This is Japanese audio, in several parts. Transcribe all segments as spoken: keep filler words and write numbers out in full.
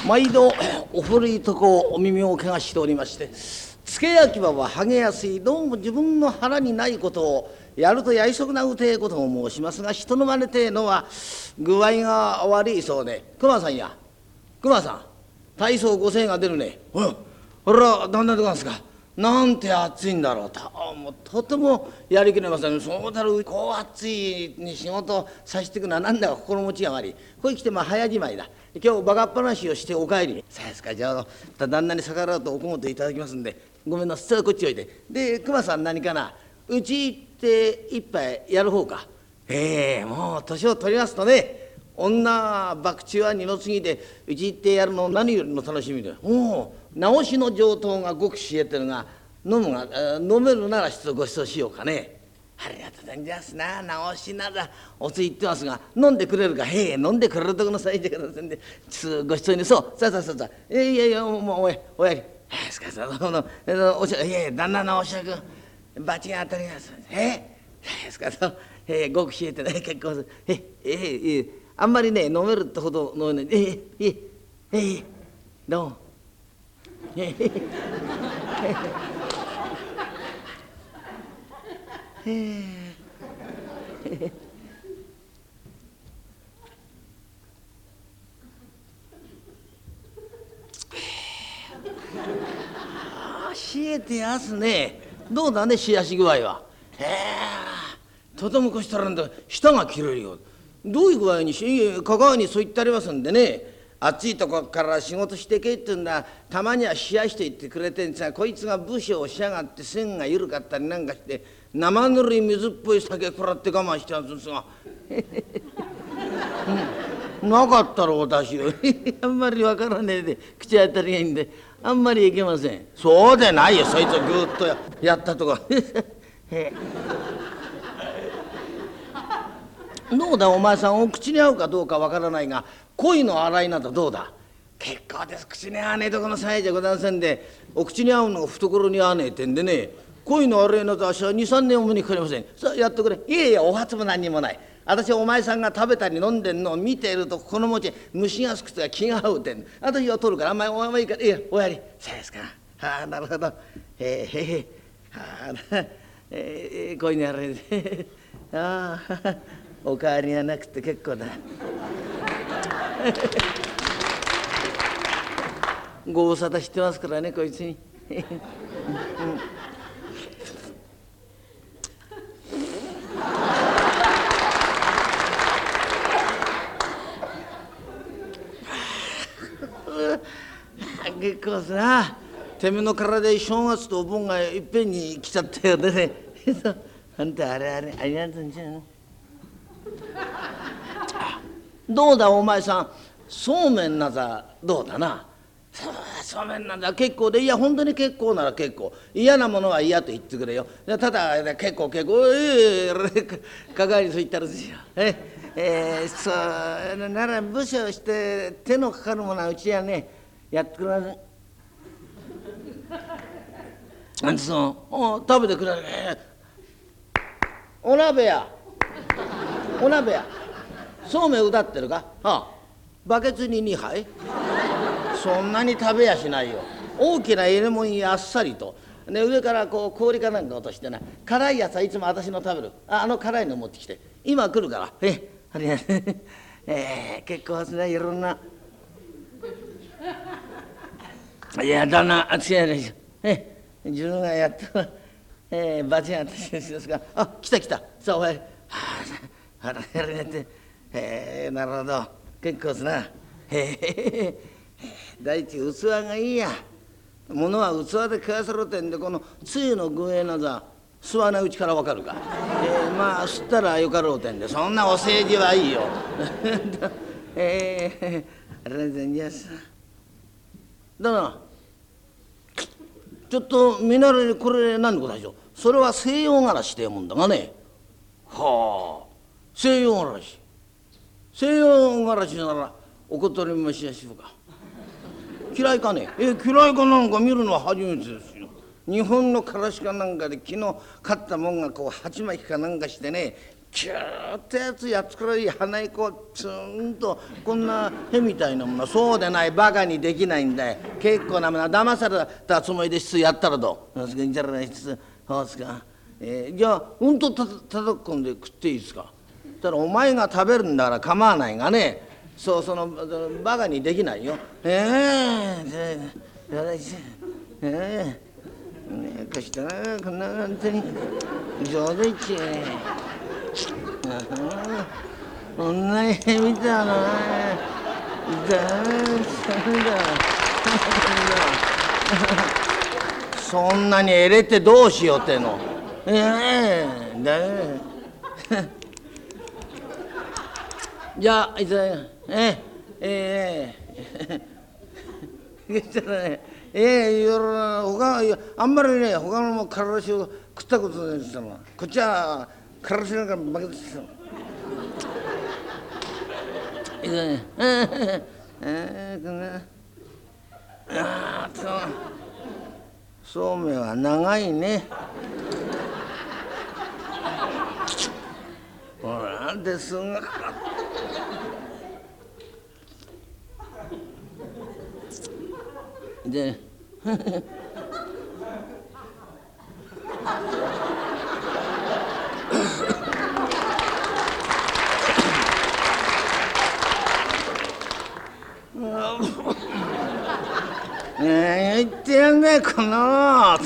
毎度お古いとこお耳を怪我しておりまして、付け焼き場は剥げやすい、どうも自分の腹にないことをやるとやいそくなうてえことを申しますが、人の真似てえのは具合が悪いそうで、熊さんや熊さん、体操ごせんえんが出るね。うん、ほら旦那でございますか。なんて暑いんだろうと、もうとてもやりきれません。そうだろう、こう暑いに仕事させていくのはなんだか心持ちが悪い。ここへ来てまあ早じまいだ。今日バカっ話をしてお帰りに。さあですか、じゃあ旦那に逆らうとお小言いただきますんで、ごめんなさい、こっちおいで。で熊さん何かな、うち行って一杯やる方か。ええもう年を取りますとね、女博打は二の次でうち行ってやるの何よりの楽しみで、おう直しの上等がごくしえてるが、飲むが飲めるなら一つご馳走しようかね。ありがとうございますな、直しならおついってますが飲んでくれるか。へえ飲んでくれるとこの際でくださいんで、ご馳走に。そうさあさあさあさあ、えいやいやもうおやおやりですか、そのおしゃいや旦那のおしゃく罰が当たります。えですか、そうえごくしえてね結構ええええあんまりね飲めるってほど飲めない。えええええどうもえええ冷えてやすね。どうだね冷やし具合は。へえとてもこしたらんだ舌が切れるよ。どういう具合にし香川にそう言ってありますんでね、暑いとこから仕事してけってんだ、たまには冷やして言ってくれてんですが、こいつが武士をしやがって線が緩かったりなんかして生ぬるい水っぽい酒食らって我慢してやるんですがうん、なかったろ私よあんまりわからねえで口当たりがいいんであんまりいけません。そうでないよ、そいつをぐーっと や, やったとかどうだお前さん、お口に合うかどうかわからないが鯉の洗いなどどうだ。結構です、口に合わねえとこの際じゃございませんで、お口に合うのが懐に合わねえってんでね、鯉の洗いなど私はにさんねんお目にかかりません。さあやってくれ。いやいやお初も何にもない。私はお前さんが食べたり飲んでんのを見ているとこの持ち虫がすくとか気が合うてん。私は取るから、お前お前いいから、いやおやり。そうですか。はあなるほど。えー、へへはあえー、鯉の洗いでああおかわりがなくて結構だご無沙汰してますからねこいつにうん結構さ、てめえの体で正月とお盆がいっぺんに来ちゃったよねあんたあれあれありがとうんじゃん。どうだお前さん、そうめんなざどうだな。そうめんなんだ結構で、いや本当に結構なら結構、嫌なものは嫌と言ってくれよ。ただ結構結構ええー、かかりそう言ったらですよ。ええー、そうなら武士をして手のかかるものはうちはねやってくれません。あんたそう食べてくれる。お鍋やお鍋やそうめんうだってるか。はあ、バケツににはい。そんなに食べやしないよ。大きな入れ物にあっさりと、ね、上からこう氷かなんか落としてな、辛いやつはいつも私の食べる あ, あの辛いの持ってきて今来るから。えありがとうえー、結構ですねいろんな。いやだなあつやですよ。え自分がやったえー、罰が私ですが、あ来た来たさあおやり。はああらやられてえー、なるほど結構ですな。へえ第一器がいいや。物は器で食わせろってんで、このつゆの具合なざ吸わないうちからわかるか。えー、まあ吸ったらよかろうてんで、そんなお世辞はいいよえー、ありがとうございます。だなちょっと見慣れるこれ何のことでしょう。それは西洋辛子っていうもんだがね。はあ西洋辛子西洋辛子ならお断り申しやしょうか。嫌いかねえ。え嫌いかなんか見るのは初めてですよ。日本のからしかなんかで昨日買ったもんがこう鉢巻きかなんかしてね、 キューってやつやつからいい鼻にこうツーンとこんなへみたいなものそうでないバカにできないんだよ。結構なもの騙されたつもりで質やったらどうですか。じゃあ質そうですか、えー、じゃあうんとたたたくんで食っていいですか。たらお前が食べるんだから構わないがね、そうそのバカにできないよ。ええー、ええー、ねえかしたらこんな本当に上手いっちえ。こんなに見たのね。だめだ。そんなにえれてどうしようっての。ええー、だめ。じゃあいつええええそしたらねええ夜他あんまりね他のもからしを食ったことないですもん。こっちはからしなんか負けてたの。いつねええこんなああそうそうめんは長いね。ほらですが。でねえ言ってやんねえこの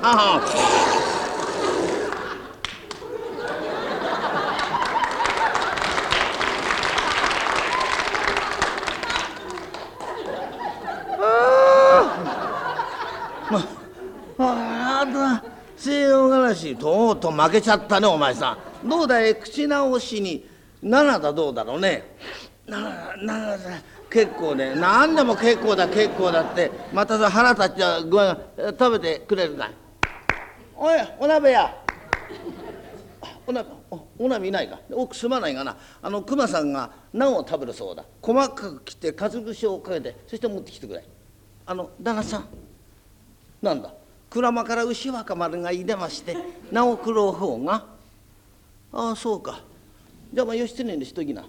ああ西洋ガラシとうとう負けちゃったねお前さん。どうだい口直しにななだどうだろうね。ななななだ結構ね何でも結構だ結構だってまたさ腹立っちゃうごめん食べてくれるかい。おいお鍋やお鍋 お, お鍋いないか奥すまないがなあの熊さんがナンを食べるそうだ。細かく切ってかつ節をかけてそして持ってきてくれ。あの旦那さんなんだ鞍馬から牛若丸がいでまして名を食ろう方がああそうかじゃあまあ義経にしときな。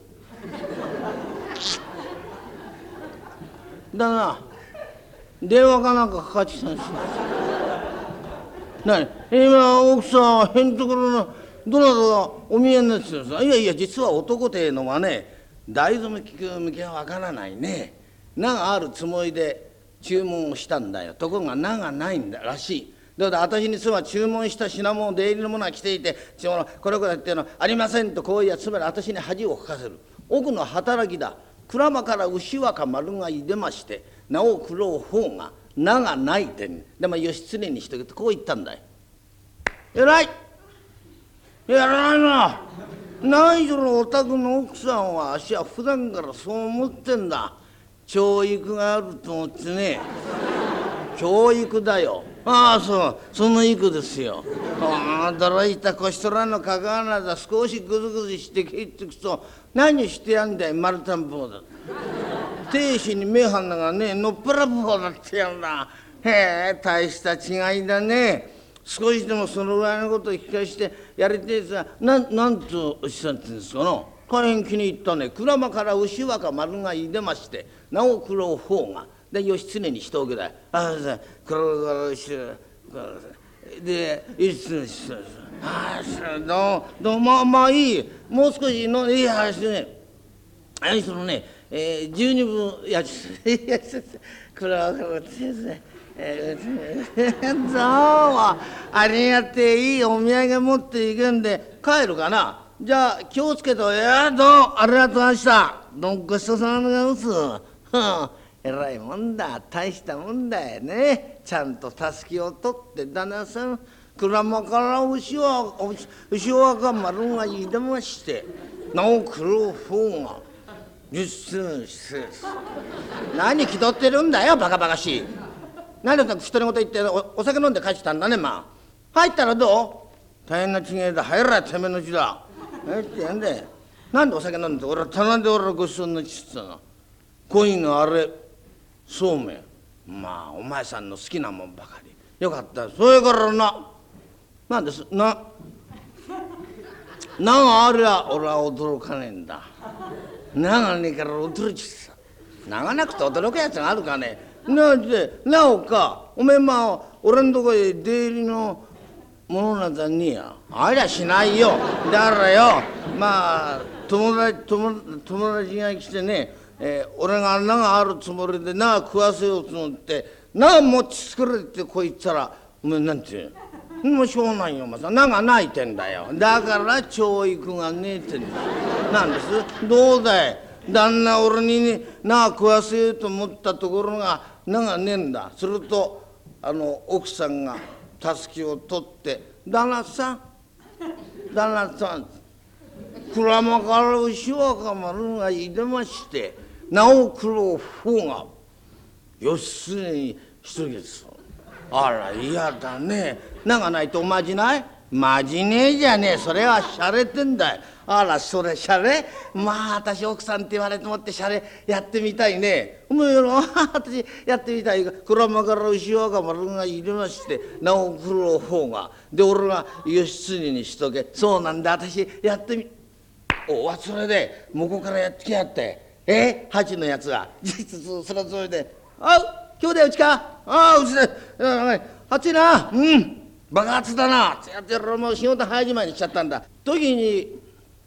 だな電話かなんかかかってきたんですよ。何今奥さんへんところのどなたがお見えになってたんですか。いやいや実は男っていうのはね大豆向き向きはわからないね。名があるつもりで注文をしたんだよ。ところが名がないんだらしい。だから私に妻注文した品物出入りのものが来ていてこれこれっていうのありませんとこういうやつまり私に恥をかかせる奥の働きだ。鞍馬から牛若丸がいでまして名を食ろう方が名がないってでも義経にしとけとこう言ったんだよ。偉いやらないな。何しろお宅の奥さんはあっしは普段からそう思ってんだ。教育があると思ってね。教育だよ。ああそうその育ですよ。驚いたこしとらのかかわらず少しグズグズして帰ってくと何してやんだよ丸太ん坊だ。亭主に目はんながねのっぺらぼうだってやんだ。へえ大した違いだね。少しでもそのぐらいのことを聞かしてやりてえさなんなんとおっしゃってんですかな。大変気に入ったね。鞍馬から牛若丸がいでまして名を食ろう方がで義経にしておけだい。ああさ黒々しで義経にしてああどうどうまあまあいいもう少しのいい話でねあいつのね、えー、十二分やつ黒々ですね。えー、どうもありがてえいいお土産持っていけんで帰るかな。じゃあ気をつけとやどうありがとうございました。どんごちそうさまでございます。えらいもんだ大したもんだよね。ちゃんとたすきを取って旦那さん鞍馬から牛は牛若丸がいでまして名を食ろう方が実です何気取ってるんだよバカバカしい。何だ独り言言って お, お酒飲んで帰ってきたんだね。まあ入ったらどう大変な違いだ入らてめえのうちだ入ってやんでなんでお酒飲んで俺は棚で俺はごちそうになっちゃったな。コインがあれそうめんまあお前さんの好きなもんばかりよかった。それからななんですななんありゃ俺は驚かねえんだ。長ねえから驚きさ。長なくて驚くやつがあるかね。なでなおかおめえまあ俺んとこへ出入りのものなんざねえや。ありゃしないよ。だからよまあ友達 友, 友達が来てね、えー、俺が穴があるつもりでな食わせようと思ってな持ちつくれってこいつらお前なんてもうしょうがないよまさなが泣いてんだよ。だから教育がねえってんだ。なんですどうだい旦那俺に、ね、な食わせようと思ったところがながねえんだ。するとあの奥さんがたすきを取って「旦那さん旦那さん」鞍馬から牛若丸がいでましてなお九郎方が義経に一人です。あら嫌だね。なんかないとまじないまじねえじゃねえ。それはしゃれてんだよ。あらそれしゃれまあ私奥さんって言われてもってしゃれやってみたいね。お前の私やってみたい。鞍馬から牛若丸が入れましてなお九郎方がで俺が義経にしとけ。そうなんだ私やってみお忘れで向こうからやってきやってえハチのやつが実それはそれで「あ今日でうちかああうちで暑いなうん爆発だな」ってやってるもう仕事早じまいにしちゃったんだ時に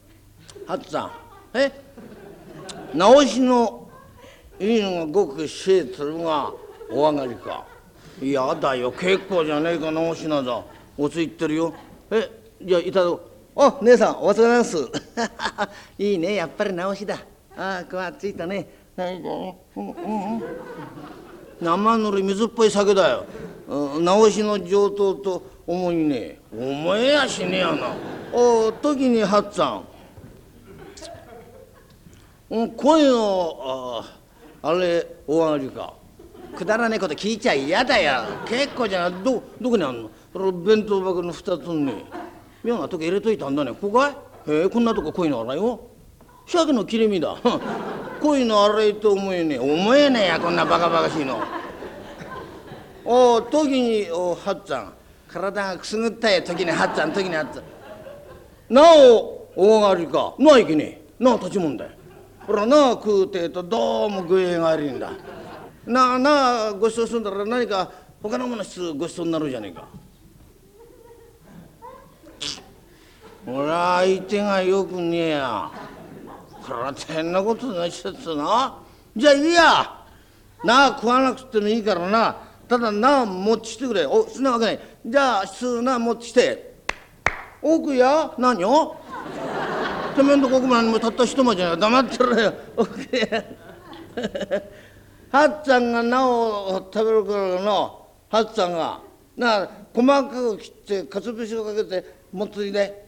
「ハツさんえ直しのいいのがごくシェートルがお上がりか。いやだよ結構じゃねえか直しなぞおついってるよ。えじゃあいただこう。お姉さんお疲れ様ですいいねやっぱり直しだ。ああこうついたね。何だね、うんうんうん、生ぬる水っぽい酒だよ、うん、直しの上等と思いねえ。思えやしねえやな。お時に八っさん、うん、声の あ, あれお上がりか。くだらねえこと聞いちゃ嫌だよ。結構じゃどどこにあんの。それ弁当箱の二つね妙なとこ入れといたんだね。ここかいへえこんなとこ恋の洗いよ。鮭の切れ身だ恋の洗いと思えねえ。思えねえやこんなバカバカしいの。お時におはっつぁん体がくすぐったい時にはっつぁん時にはっつぁんなお大がりかなあいけねえなあ立ちもんだよ。ほらなあ食うてえとどうも具合が悪いんだ。なあなあごちそうするんだら何か他のもの質ごちそうになるじゃねえか。ほら相手がよくねえや。これは変なことなしちゃってな。じゃあいいやなあ食わなくてもいいからなただなあ持ってきてくれ。おそんなわけない。じゃあ普な持ってきて奥や何をてめえんとこ奥も何もたった一間じゃない黙ってろよ奥やはっちゃんがなお食べるからのはっちゃんがなあ細かく切ってかつぶしをかけて持っていで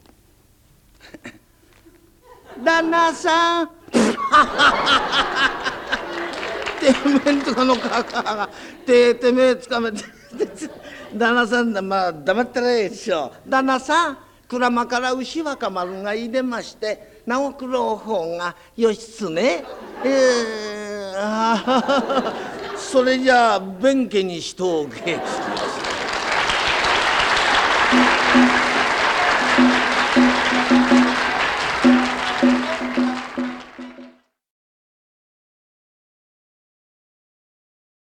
旦那さんてめえんとこのカカがててめえつかめて旦那さんだまあ黙ってられでしょ。旦那さん鞍馬から牛若丸が入れまして直九郎方が義経えー、それじゃあ弁慶にしとおけ